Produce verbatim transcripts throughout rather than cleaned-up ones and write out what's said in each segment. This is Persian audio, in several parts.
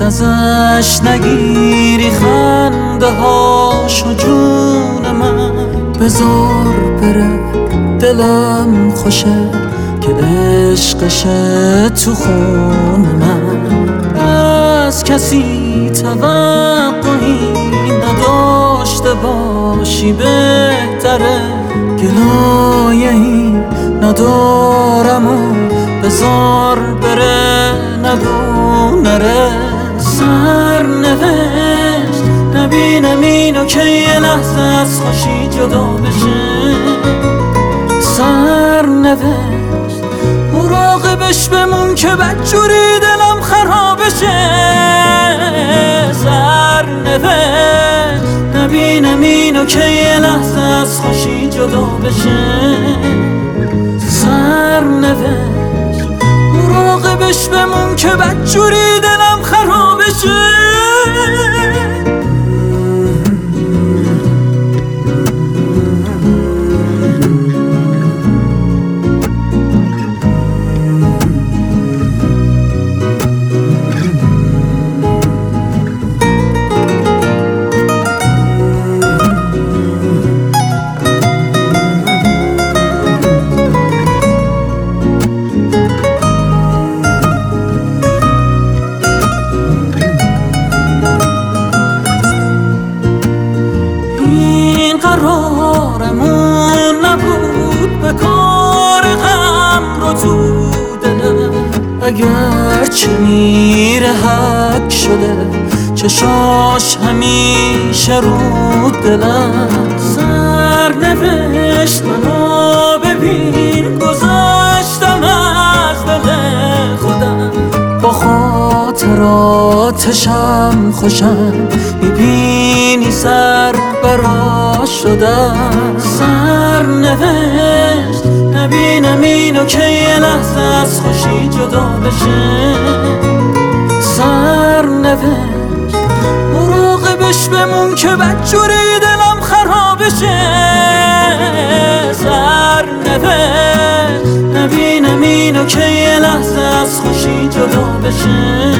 ازش نگیری خنده هاشو جون من. بذار بره دلم خوشه که عشقشه تو خون من. از کسی توقعی نداشته باشی بهتره، گلایه‌ای ندارم و بذار بره نگو نره. سرنوشت نبینم اینو که یه لحظه از خوشی جدا بشه. سرنوشت مراقبش بمون که بدجوری دلم خرابشه. سرنوشت نبینم اینو که یه لحظه از خوشی جدا بشه. سرنوشت مراقبش بمون که بدجوری دلم خرابشه. قرارمون نبود به کار غم رو تو دلم. اگر چه میره حک شده چشاش همیشه رو دلم. سرنوشت منو ببین گذاشتم از دل خودم. با خاطراتشم خوشم میبینی سر برا شدم. سرنوشت نبینم اینو که یه لحظه از خوشی جدا بشه. سرنوشت مراقبش بمون که بدجوری دلم خرابشه. سرنوشت نبینم اینو که یه لحظه از خوشی جدا بشه.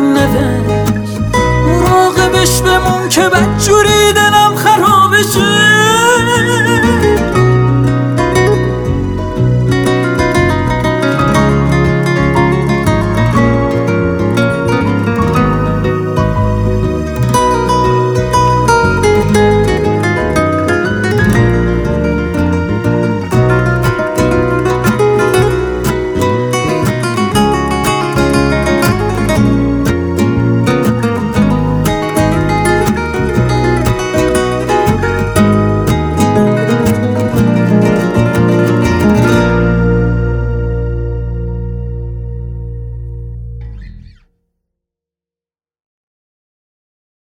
سرنوشت مراقبش بمون که بدجوری دلم خرابشه.